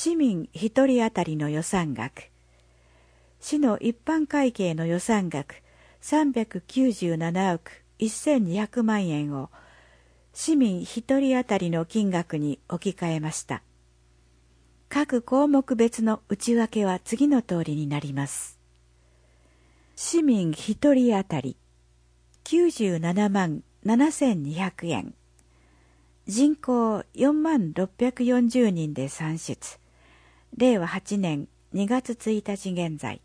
市民一人当たりの予算額。市の一般会計の予算額397億1200万円を市民一人当たりの金額に置き換えました。各項目別の内訳は次の通りになります。市民一人当たり97万7200円。人口4万640人で算出。令和8年2月1日現在。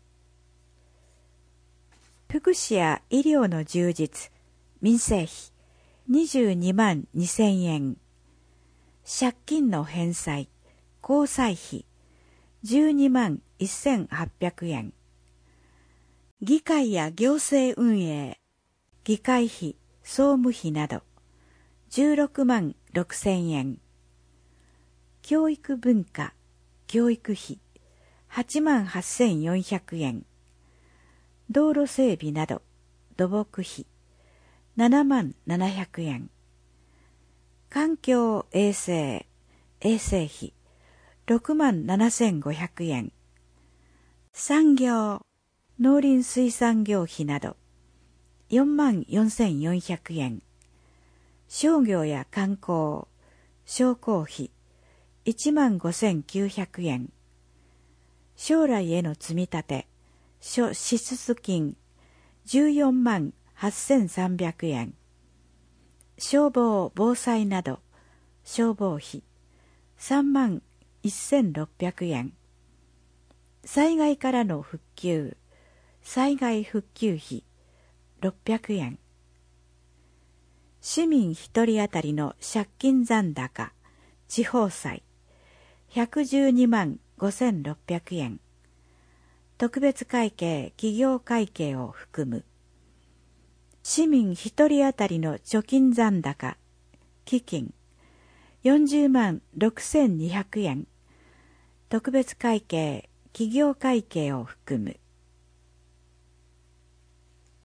福祉や医療の充実、民生費22万2000円。借金の返済、交際費12万1800円。議会や行政運営、議会費、総務費など16万6000円。教育文化、教育費8万8400円。道路整備など土木費7万700円。環境衛生、衛生費6万7500円。産業、農林水産業費など4万4400円。商業や観光、商工費1万5900円。将来への積み立て、諸支出金14万8300円。消防・防災など消防費3万1600円。災害からの復旧、災害復旧費600円。市民一人当たりの借金残高、地方債112万5600円。特別会計、企業会計を含む。市民一人当たりの貯金残高、基金40万6200円。特別会計、企業会計を含む。